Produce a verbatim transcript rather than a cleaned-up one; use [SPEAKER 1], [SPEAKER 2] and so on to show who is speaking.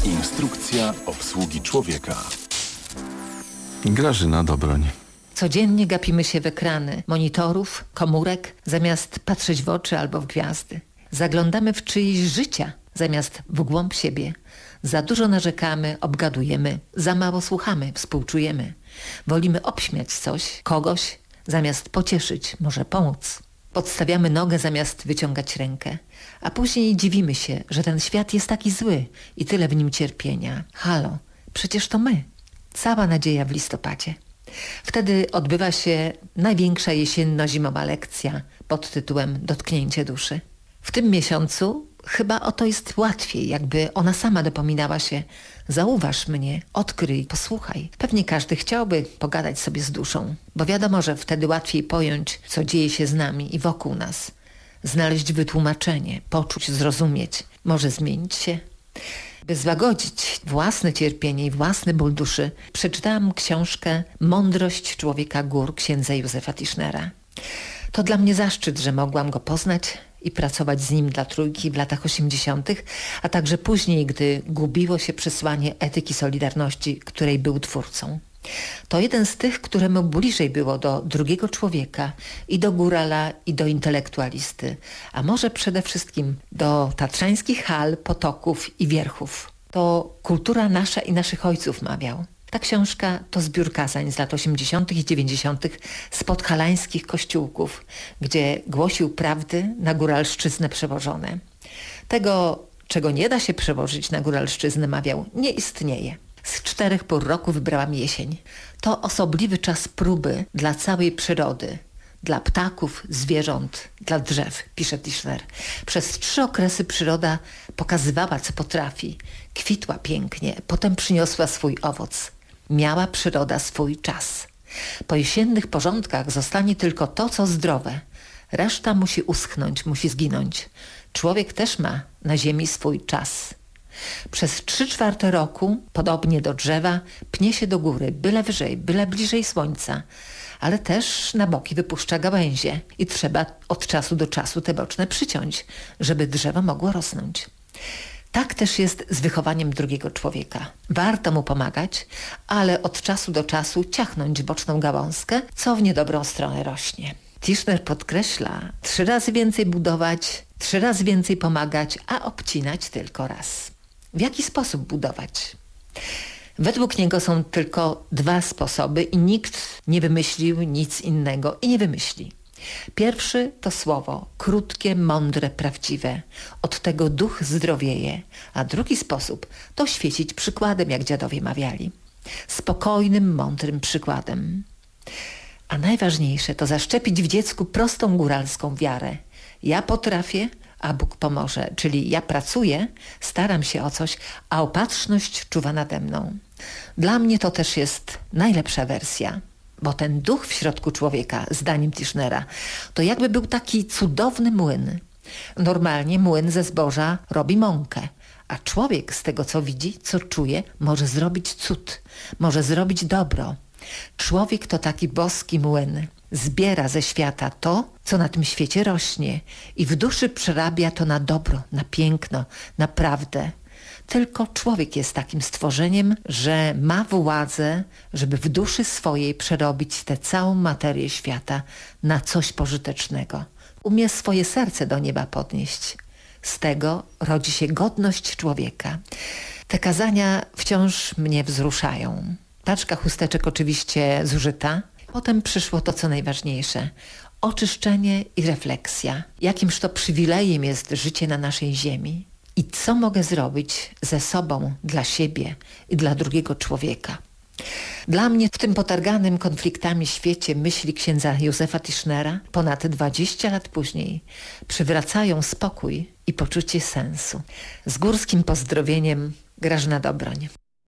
[SPEAKER 1] Instrukcja obsługi człowieka.
[SPEAKER 2] Grażyna Dobroń.
[SPEAKER 3] Codziennie gapimy się w ekrany monitorów, komórek, zamiast patrzeć w oczy albo w gwiazdy. Zaglądamy w czyjeś życia, zamiast w głąb siebie. Za dużo narzekamy, obgadujemy, za mało słuchamy, współczujemy. Wolimy obśmiać coś, kogoś, zamiast pocieszyć, może pomóc. Podstawiamy nogę, zamiast wyciągać rękę. A później dziwimy się, że ten świat jest taki zły i tyle w nim cierpienia. Halo, przecież to my. Cała nadzieja w listopadzie. Wtedy odbywa się największa jesienno-zimowa lekcja pod tytułem Dotknięcie duszy. W tym miesiącu chyba o to jest łatwiej, jakby ona sama dopominała się: zauważ mnie, odkryj, posłuchaj. Pewnie każdy chciałby pogadać sobie z duszą, bo wiadomo, że wtedy łatwiej pojąć, co dzieje się z nami i wokół nas. Znaleźć wytłumaczenie, poczuć, zrozumieć, może zmienić się. By złagodzić własne cierpienie i własny ból duszy, przeczytałam książkę Mądrość człowieka gór księdza Józefa Tischnera. To dla mnie zaszczyt, że mogłam go poznać i pracować z nim dla Trójki w latach osiemdziesiątych, a także później, gdy gubiło się przesłanie etyki Solidarności, której był twórcą. To jeden z tych, któremu bliżej było do drugiego człowieka i do górala, i do intelektualisty, a może przede wszystkim do tatrzańskich hal, potoków i wierchów. To kultura nasza i naszych ojców, mawiał. Ta książka to zbiór kazań z lat osiemdziesiątych i dziewięćdziesiątych z podhalańskich kościółków, gdzie głosił prawdy na góralszczyznę przewożone. Tego, czego nie da się przewożyć na góralszczyznę, mawiał, nie istnieje. Z czterech pór roku wybrałam jesień. To osobliwy czas próby dla całej przyrody, dla ptaków, zwierząt, dla drzew, pisze Tischner. Przez trzy okresy przyroda pokazywała, co potrafi. Kwitła pięknie, potem przyniosła swój owoc. Miała przyroda swój czas. Po jesiennych porządkach zostanie tylko to, co zdrowe. Reszta musi uschnąć, musi zginąć. Człowiek też ma na ziemi swój czas. Przez trzy czwarte roku, podobnie do drzewa, pnie się do góry, byle wyżej, byle bliżej słońca, ale też na boki wypuszcza gałęzie i trzeba od czasu do czasu te boczne przyciąć, żeby drzewo mogło rosnąć. Tak też jest z wychowaniem drugiego człowieka. Warto mu pomagać, ale od czasu do czasu ciachnąć boczną gałązkę, co w niedobrą stronę rośnie. Tischner podkreśla, trzy razy więcej budować, trzy razy więcej pomagać, a obcinać tylko raz. W jaki sposób budować? Według niego są tylko dwa sposoby i nikt nie wymyślił nic innego i nie wymyśli. Pierwszy to słowo, krótkie, mądre, prawdziwe. Od tego duch zdrowieje. A drugi sposób to świecić przykładem, jak dziadowie mawiali. Spokojnym, mądrym przykładem. A najważniejsze to zaszczepić w dziecku prostą góralską wiarę. Ja potrafię, a Bóg pomoże, czyli ja pracuję, staram się o coś, a opatrzność czuwa nade mną. Dla mnie to też jest najlepsza wersja, bo ten duch w środku człowieka, zdaniem Tischnera, to jakby był taki cudowny młyn. Normalnie młyn ze zboża robi mąkę, a człowiek z tego, co widzi, co czuje, może zrobić cud, może zrobić dobro. Człowiek to taki boski młyn. Zbiera ze świata to, co na tym świecie rośnie i w duszy przerabia to na dobro, na piękno, na prawdę. Tylko człowiek jest takim stworzeniem, że ma władzę, żeby w duszy swojej przerobić tę całą materię świata na coś pożytecznego. Umie swoje serce do nieba podnieść. Z tego rodzi się godność człowieka. Te kazania wciąż mnie wzruszają. Paczka chusteczek oczywiście zużyta. Potem przyszło to, co najważniejsze. Oczyszczenie i refleksja. Jakimż to przywilejem jest życie na naszej ziemi. I co mogę zrobić ze sobą, dla siebie i dla drugiego człowieka. Dla mnie w tym potarganym konfliktami świecie myśli księdza Józefa Tischnera ponad dwadzieścia lat później przywracają spokój i poczucie sensu. Z górskim pozdrowieniem, Grażyna Dobroń.